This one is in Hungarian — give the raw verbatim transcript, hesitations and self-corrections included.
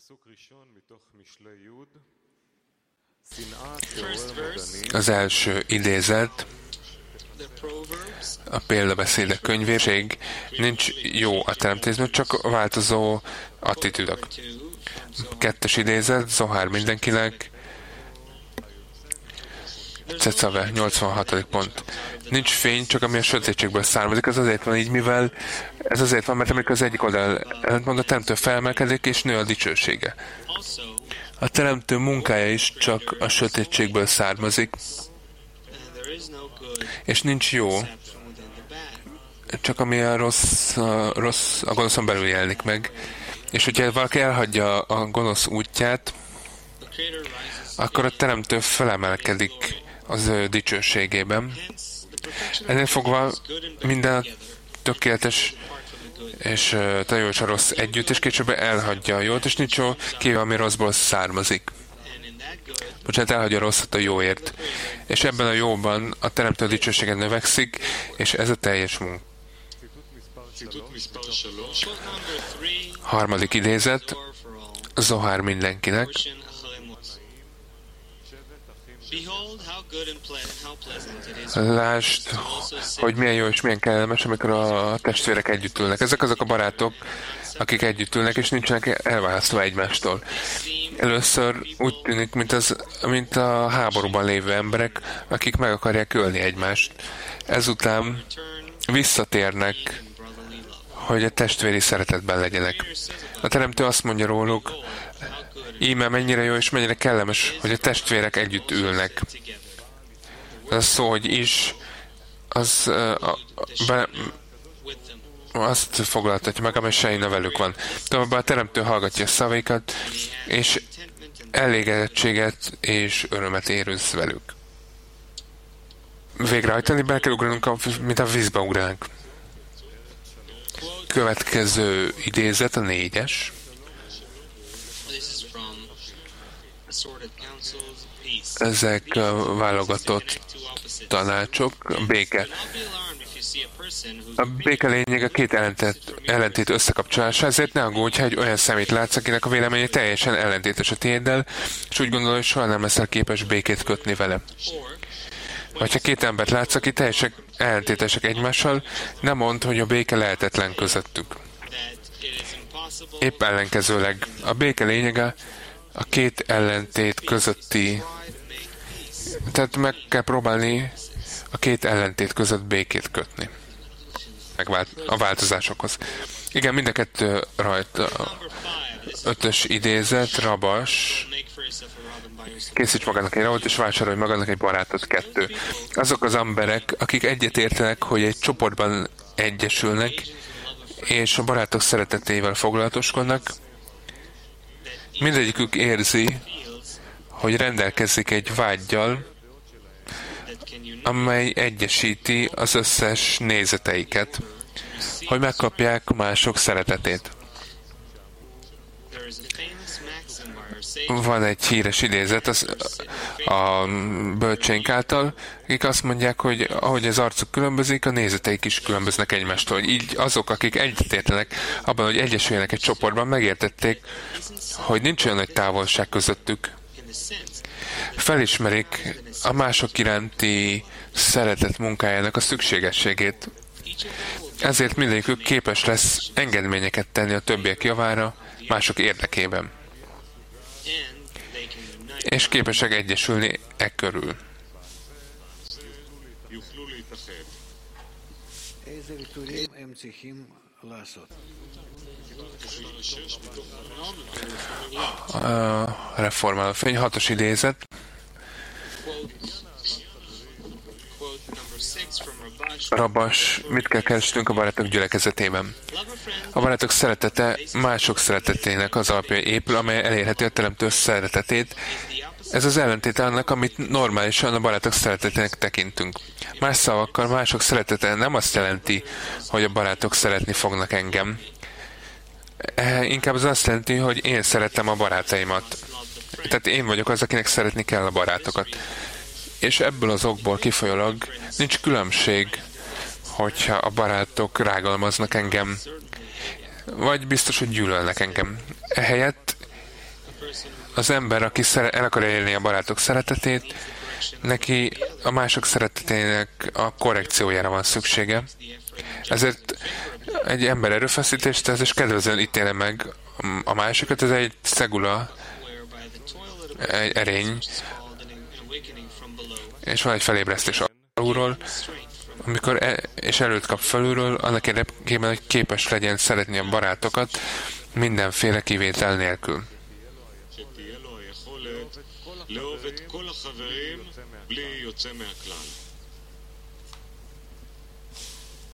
Az első idézet a példabeszédek könyvében, nincs jó a teremtésben, csak változó attitűdök. Kettes idézet, Zohár mindenkinek, Cecave, nyolcvanhatodik pont. Nincs fény, csak ami a sötétségből származik, ez azért van így, mivel ez azért van, mert amikor az egyik oldal ellentmond, a teremtő felmelkedik, és nő a dicsősége. A teremtő munkája is csak a sötétségből származik, és nincs jó, csak ami a rossz, a, rossz, a gonoszon belül jelenik meg. És hogyha valaki elhagyja a gonosz útját, akkor a teremtő felemelkedik az ő dicsőségében. Ennél fogva minden tökéletes és a jó és a rossz együtt, és később elhagyja a jót, és nincs jó, kivéve ami rosszból származik. Bocsánat, elhagyja a rosszat a jóért. És ebben a jóban a teremtő dicsősége növekszik, és ez a teljes munka. Harmadik idézet, Zohár mindenkinek. Lásd, hogy milyen jó és milyen kellemes, amikor a testvérek együtt ülnek. Ezek azok a barátok, akik együtt ülnek, és nincsenek elválasztva egymástól. Először úgy tűnik, mint, az, mint a háborúban lévő emberek, akik meg akarják ölni egymást. Ezután visszatérnek, hogy a testvéri szeretetben legyenek. A teremtő azt mondja róluk, íme mennyire jó és mennyire kellemes, hogy a testvérek együtt ülnek. Ez a szó, hogy is, az a, be, azt foglaltatja meg, amely sejna velük van. Továbbá a teremtő hallgatja a szavaikat, és elégedettséget és örömet érez velük. Végrehajtani be kell ugranunk, mint a vízbe ugránk. Következő idézet, a négyes. Ezek a válogatott tanácsok, a béke. A béke lényeg a két ellentét, ellentét összekapcsolása, ezért ne aggódj, ha egy olyan szemét látsz, akinek a véleménye teljesen ellentétes a tiéddel, és úgy gondolod, hogy soha nem leszel képes békét kötni vele. Vagy ha két embert látsz, aki teljesen ellentétesek egymással, ne mondd, hogy a béke lehetetlen közöttük. Épp ellenkezőleg, a béke lényege a két ellentét közötti, tehát meg kell próbálni a két ellentét között békét kötni. Megvált, a változásokhoz. Igen, mind a kettő rajta. Ötös idézet, Rabas. Készíts magának egy rabot, és vásárolj magának egy barátot, kettő. Azok az emberek, akik egyetértenek, hogy egy csoportban egyesülnek, és a barátok szeretetével foglalatoskodnak, mindegyikük érzi, hogy rendelkezik egy vággyal, amely egyesíti az összes nézeteiket, hogy megkapják mások szeretetét. Van egy híres idézet az, a bölcsénk által, akik azt mondják, hogy ahogy az arcuk különbözik, a nézeteik is különböznek egymástól. Így azok, akik egyetértenek abban, hogy egyesüljenek egy csoportban, megértették, hogy nincs olyan nagy távolság közöttük. Felismerik a mások iránti szeretet munkájának a szükségességét. Ezért mindegyikük képes lesz engedményeket tenni a többiek javára, mások érdekében. És képesek egyesülni e körül. A reformáló fény, hatos idézet. Rabas, mit kell keresnünk a barátok gyülekezetében? A barátok szeretete mások szeretetének az alapja épül, amely elérheti a teremtő szeretetét. Ez az ellentét annak, amit normálisan a barátok szeretetének tekintünk. Más szavakkal, mások szeretete nem azt jelenti, hogy a barátok szeretni fognak engem. Inkább az azt jelenti, hogy én szeretem a barátaimat. Tehát én vagyok az, akinek szeretni kell a barátokat. És ebből az okból kifolyólag nincs különbség, hogyha a barátok rágalmaznak engem, vagy biztos, hogy gyűlölnek engem. Ehelyett az ember, aki el akarja élni a barátok szeretetét, neki a mások szeretetének a korrekciójára van szüksége. Ezért egy ember erőfeszítést tesz, és kedvezően ítéle meg a másikat, ez egy szegula, egy erény, és van egy felébresztés alulról, amikor e, és előtt kap felülről, annak érdekében, hogy képes legyen szeretni a barátokat mindenféle kivétel nélkül. לאהוב את כל החברים בלי יוצא מהכלל.